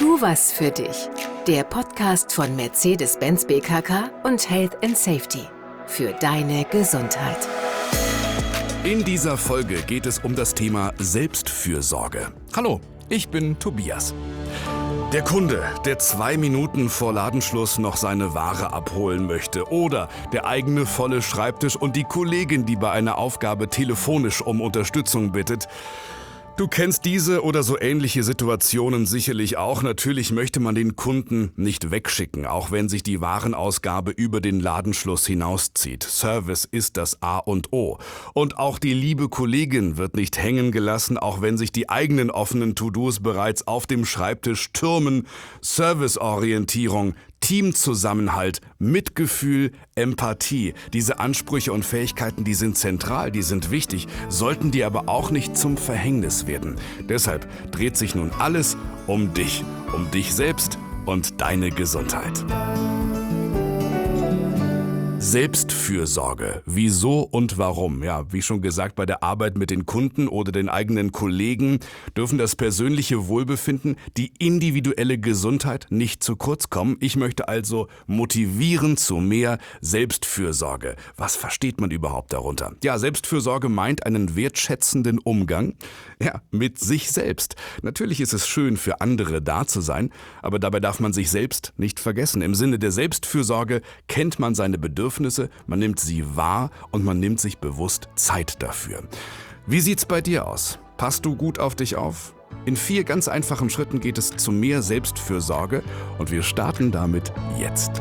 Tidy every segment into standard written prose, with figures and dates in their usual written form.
Tu was für dich. Der Podcast von Mercedes-Benz BKK und Health & Safety. Für deine Gesundheit. In dieser Folge geht es um das Thema Selbstfürsorge. Hallo, ich bin Tobias. Der Kunde, der 2 Minuten vor Ladenschluss noch seine Ware abholen möchte, oder der eigene volle Schreibtisch und die Kollegin, die bei einer Aufgabe telefonisch um Unterstützung bittet. Du kennst diese oder so ähnliche Situationen sicherlich auch. Natürlich möchte man den Kunden nicht wegschicken, auch wenn sich die Warenausgabe über den Ladenschluss hinauszieht. Service ist das A und O. Und auch die liebe Kollegin wird nicht hängen gelassen, auch wenn sich die eigenen offenen To-Dos bereits auf dem Schreibtisch türmen. Serviceorientierung, Teamzusammenhalt, Mitgefühl, Empathie. Diese Ansprüche und Fähigkeiten, die sind zentral, die sind wichtig, sollten dir aber auch nicht zum Verhängnis werden. Deshalb dreht sich nun alles um dich selbst und deine Gesundheit. Selbstfürsorge. Wieso und warum? Ja, wie schon gesagt, bei der Arbeit mit den Kunden oder den eigenen Kollegen dürfen das persönliche Wohlbefinden, die individuelle Gesundheit nicht zu kurz kommen. Ich möchte also motivieren zu mehr Selbstfürsorge. Was versteht man überhaupt darunter? Ja, Selbstfürsorge meint einen wertschätzenden Umgang, mit sich selbst. Natürlich ist es schön, für andere da zu sein, aber dabei darf man sich selbst nicht vergessen. Im Sinne der Selbstfürsorge kennt man seine Bedürfnisse, man nimmt sie wahr und man nimmt sich bewusst Zeit dafür. Wie sieht's bei dir aus? Passt du gut auf dich auf? In 4 ganz einfachen Schritten geht es zu mehr Selbstfürsorge und wir starten damit jetzt.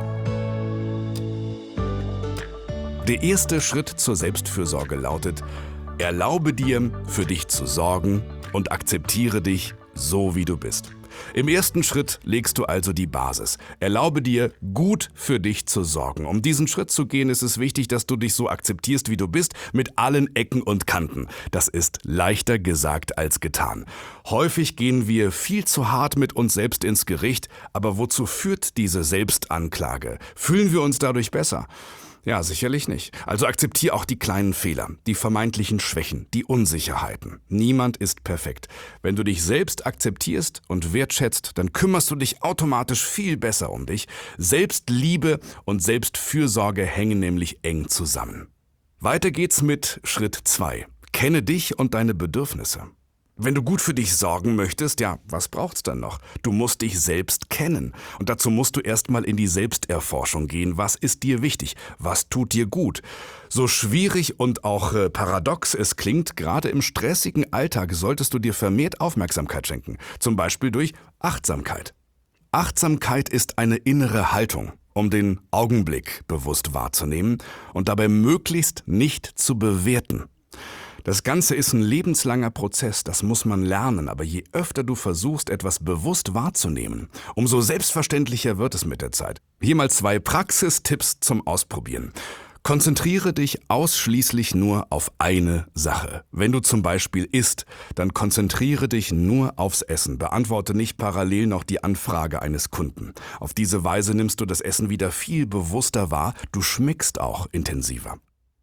Der erste Schritt zur Selbstfürsorge lautet: Erlaube dir, für dich zu sorgen und akzeptiere dich so, wie du bist. Im ersten Schritt legst du also die Basis. Erlaube dir, gut für dich zu sorgen. Um diesen Schritt zu gehen, ist es wichtig, dass du dich so akzeptierst, wie du bist, mit allen Ecken und Kanten. Das ist leichter gesagt als getan. Häufig gehen wir viel zu hart mit uns selbst ins Gericht, aber wozu führt diese Selbstanklage? Fühlen wir uns dadurch besser? Ja, sicherlich nicht. Also akzeptier auch die kleinen Fehler, die vermeintlichen Schwächen, die Unsicherheiten. Niemand ist perfekt. Wenn du dich selbst akzeptierst und wertschätzt, dann kümmerst du dich automatisch viel besser um dich. Selbstliebe und Selbstfürsorge hängen nämlich eng zusammen. Weiter geht's mit Schritt 2. Kenne dich und deine Bedürfnisse. Wenn du gut für dich sorgen möchtest, was braucht's dann noch? Du musst dich selbst kennen. Und dazu musst du erstmal in die Selbsterforschung gehen. Was ist dir wichtig? Was tut dir gut? So schwierig und auch paradox es klingt, gerade im stressigen Alltag solltest du dir vermehrt Aufmerksamkeit schenken. Zum Beispiel durch Achtsamkeit. Achtsamkeit ist eine innere Haltung, um den Augenblick bewusst wahrzunehmen und dabei möglichst nicht zu bewerten. Das Ganze ist ein lebenslanger Prozess, das muss man lernen, aber je öfter du versuchst, etwas bewusst wahrzunehmen, umso selbstverständlicher wird es mit der Zeit. Hier mal 2 Praxistipps zum Ausprobieren. Konzentriere dich ausschließlich nur auf eine Sache. Wenn du zum Beispiel isst, dann konzentriere dich nur aufs Essen. Beantworte nicht parallel noch die Anfrage eines Kunden. Auf diese Weise nimmst du das Essen wieder viel bewusster wahr, du schmeckst auch intensiver.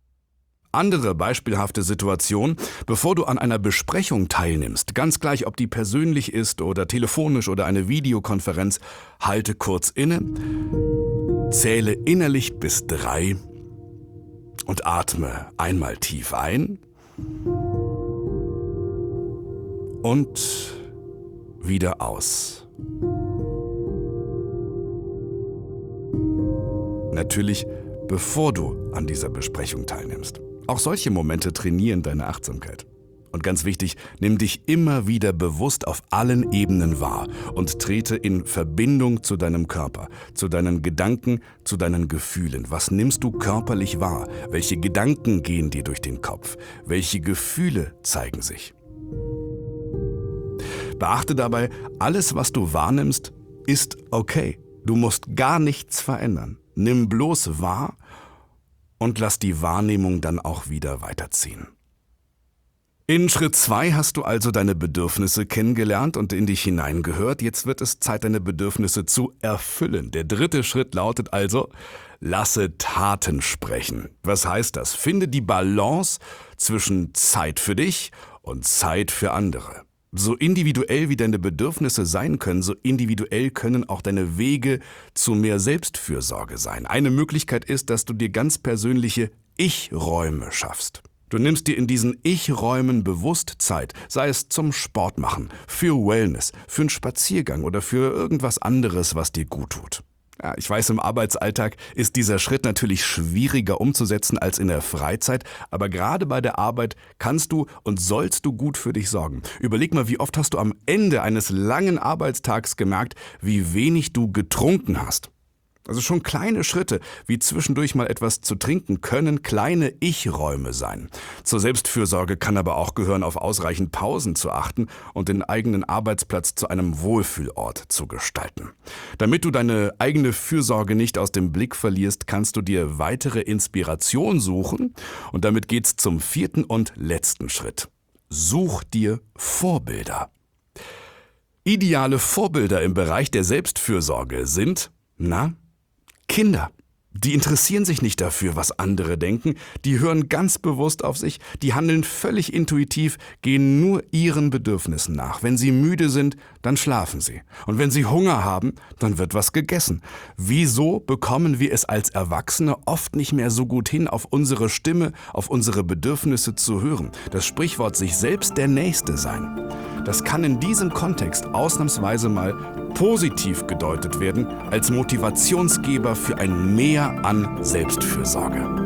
Andere beispielhafte Situation: Bevor du an einer Besprechung teilnimmst, ganz gleich, ob die persönlich ist oder telefonisch oder eine Videokonferenz, halte kurz inne, zähle innerlich bis 3 und atme einmal tief ein und wieder aus. Natürlich, bevor du an dieser Besprechung teilnimmst. Auch solche Momente trainieren deine Achtsamkeit. Und ganz wichtig, nimm dich immer wieder bewusst auf allen Ebenen wahr und trete in Verbindung zu deinem Körper, zu deinen Gedanken, zu deinen Gefühlen. Was nimmst du körperlich wahr? Welche Gedanken gehen dir durch den Kopf? Welche Gefühle zeigen sich? Beachte dabei, alles, was du wahrnimmst, ist okay. Du musst gar nichts verändern. Nimm bloß wahr und lass die Wahrnehmung dann auch wieder weiterziehen. In Schritt 2 hast du also deine Bedürfnisse kennengelernt und in dich hineingehört. Jetzt wird es Zeit, deine Bedürfnisse zu erfüllen. Der 3. Schritt lautet also: Lasse Taten sprechen. Was heißt das? Finde die Balance zwischen Zeit für dich und Zeit für andere. So individuell wie deine Bedürfnisse sein können, so individuell können auch deine Wege zu mehr Selbstfürsorge sein. Eine Möglichkeit ist, dass du dir ganz persönliche Ich-Räume schaffst. Du nimmst dir in diesen Ich-Räumen bewusst Zeit, sei es zum Sport machen, für Wellness, für einen Spaziergang oder für irgendwas anderes, was dir gut tut. Ja, ich weiß, im Arbeitsalltag ist dieser Schritt natürlich schwieriger umzusetzen als in der Freizeit, aber gerade bei der Arbeit kannst du und sollst du gut für dich sorgen. Überleg mal, wie oft hast du am Ende eines langen Arbeitstags gemerkt, wie wenig du getrunken hast. Also schon kleine Schritte, wie zwischendurch mal etwas zu trinken, können kleine Ich-Räume sein. Zur Selbstfürsorge kann aber auch gehören, auf ausreichend Pausen zu achten und den eigenen Arbeitsplatz zu einem Wohlfühlort zu gestalten. Damit du deine eigene Fürsorge nicht aus dem Blick verlierst, kannst du dir weitere Inspiration suchen und damit geht's zum 4. und letzten Schritt. Such dir Vorbilder. Ideale Vorbilder im Bereich der Selbstfürsorge sind, Kinder. Die interessieren sich nicht dafür, was andere denken, die hören ganz bewusst auf sich, die handeln völlig intuitiv, gehen nur ihren Bedürfnissen nach. Wenn sie müde sind, dann schlafen sie. Und wenn sie Hunger haben, dann wird was gegessen. Wieso bekommen wir es als Erwachsene oft nicht mehr so gut hin, auf unsere Stimme, auf unsere Bedürfnisse zu hören? Das Sprichwort sich selbst der Nächste sein. Das kann in diesem Kontext ausnahmsweise mal positiv gedeutet werden als Motivationsgeber für ein Mehr an Selbstfürsorge.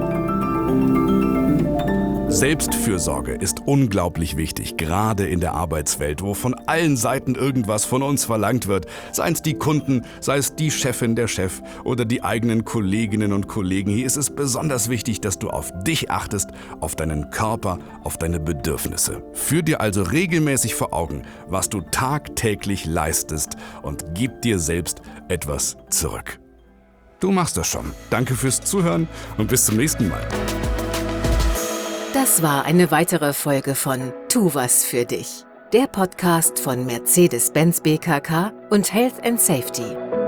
Selbstfürsorge ist unglaublich wichtig, gerade in der Arbeitswelt, wo von allen Seiten irgendwas von uns verlangt wird, sei es die Kunden, sei es die Chefin, der Chef oder die eigenen Kolleginnen und Kollegen. Hier ist es besonders wichtig, dass du auf dich achtest, auf deinen Körper, auf deine Bedürfnisse. Führ dir also regelmäßig vor Augen, was du tagtäglich leistest und gib dir selbst etwas zurück. Du machst das schon. Danke fürs Zuhören und bis zum nächsten Mal. Das war eine weitere Folge von Tu was für dich, der Podcast von Mercedes-Benz BKK und Health & Safety.